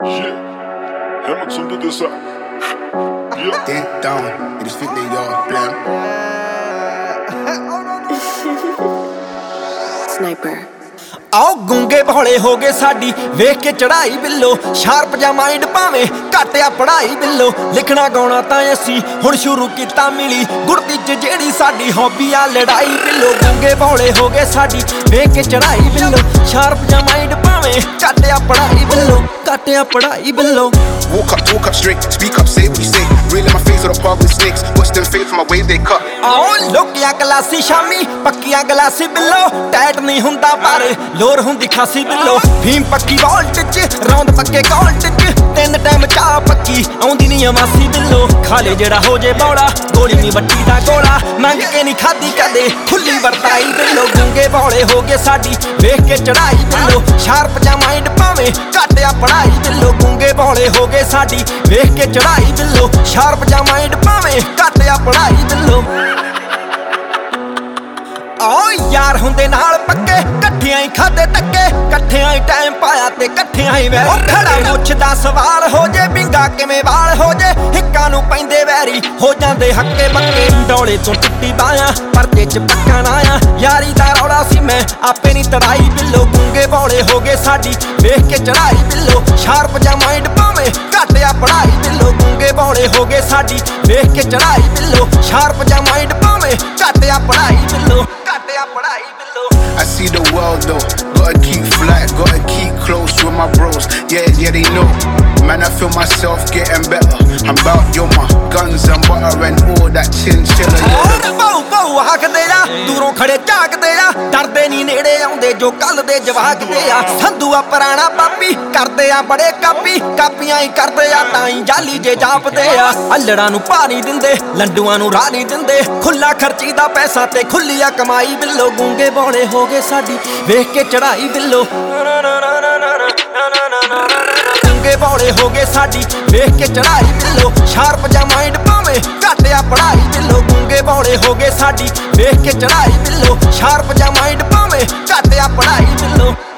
Yeah, Hamilton do this up. Yeah. Dead down, it is fit they all blam. Sniper. आओ गूंगे भोले हो गए साडी वेख के चढ़ाई बिल्लो शार्प जा माइंड भावे घटिया पढ़ाई बिल्लो लिखना गाउणा तां असी हुण शुरू कीता मिली गुरदी च जेड़ी साडी हॉबी आ लड़ाई बिल्लो गूंगे भोले हो गए साडी वेख के चढ़ाई बिल्लो शार्प जा माइंड भावे घटिया पढ़ाई बिल्लो घटिया पढ़ाई बिल्लो Walk up straight, speak up, say what you say. Real in my face with a park with snakes. Watch them fade from my way they cut. आओ लोकिया गलासी शामी पक्किया गलासी बिल्लो टैट नहीं हुंदा पर लोर हुंदी खासी बिल्लो भीम पक्की वॉल्ट च रौंद पक्के कॉल्ट च तीन टाइम चाह पक्की आउंदी नहीं अमासी बिल्लो खाले जेड़ा हो जे बौड़ा गोली नहीं वट्टी दा गोला मंग के नहीं खादी कदे खुली वरताई बिल्लो गूंगे भोले हो गए साडी वेख के चढ़ाई बिल्लो शार्प जा माइंड भावे घटिया पढ़ाई बिल्लो गूंगे भोले हो गए साडी वेख के चढ़ाई बिल्लो शार्प जा माइंड भावे घटिया पढ़ाई बिल्लो आओ यार हुंदे नाल पक्के कट्ठियां ही खादे टक्के कट्ठियां ही टाइम पाया ते कट्ठियां ही वैरी खड़ा मुੱਛ दा सवाल हो जे बिंगा किवें वाल हो जे हिक्कां नूं पैंदे वैरी हो जांदे हक्के बक्के डोले तो टुੱਟੀ बायां परदे च पक्का ना आ यारी दा रौला सी मैं आपे नहीं तड़ाई बिल्लो गूंगे भोले हो गए साडी वेख के चढ़ाई बिल्लो शार्प जा माइंड भावे घटिया पढ़ाई बिल्लो गूंगे भोले हो गए साडी वेख के चढ़ाई बिल्लो शार्प जा माइंड भावे घटिया पढ़ाई बिल्लो घटिया पढ़ाई बिल्लो I see the world though, gotta keep flat, gotta keep close with my bros. Yeah, they know. Man, I feel myself getting better. I'm about yo, my guns and butter and all that chinchilla. ਬਾਉ ਬਾਉ ਹੱਕਦੇ ਆ ਦੂਰੋਂ ਖੜੇ ਝਾਕਦੇ ਆ ਡਰਦੇ ਨਹੀਂ ਨੇੜੇ ਆਉਂਦੇ ਜੋ ਕੱਲ ਦੇ ਜਵਾਕਦੇ ਆ ਸੰਧੂ ਆ ਪੁਰਾਣਾ ਪਾਪੀ ਕਰਦੇ ਆ ਬੜੇ ਕਾਪੀ ਕਾਪੀਆਂ ਹੀ ਕਰਦੇ ਆ ਤਾਂ ਹੀ ਜਾਲੀ ਜੇ ਜਾਪਦੇ ਆ ਅਲੜਾਂ ਨੂੰ ਪਾ ਨਹੀਂ ਦਿੰਦੇ ਲੰਡੂਆਂ ਨੂੰ ਰਾਹ ਨਹੀਂ ਦਿੰਦੇ ਖੁੱਲਾ ਖਰਚੀ ਦਾ ਪੈਸਾ ਤੇ ਖੁੱਲੀ ਆ ਕਮਾਈ ਬਿੱਲੋ ਗੂੰਗੇ ਭੋਲੇ ਹੋ ਗਏ ਸਾਡੀ ਵੇਖ ਕੇ ਚੜਾਈ ਬਿੱਲੋ ਗੂੰਗੇ ਭੋਲੇ ਹੋ ਗਏ ਸਾਡੀ ਵੇਖ ਕੇ ਚੜਾਈ ਬਿੱਲੋ ਸ਼ਾਰਪ ਜਾ ਮਾਈਂਡ ਭਾਵੇਂ ਘਟਿਆ ਪੜਾਈ ਬਿੱਲੋ ਗੂੰਗੇ ਭੋਲੇ ਹੋ ਗਏ ਸਾਡੀ ਵੇਖ ਕੇ ਚੜਾਈ ਬਿੱਲੋ ਸ਼ਾਰਪ ਜਾ ਮਾਈਂਡ ਭਾਵੇਂ ਘਟਿਆ ਪੜਾਈ ਬਿੱਲੋ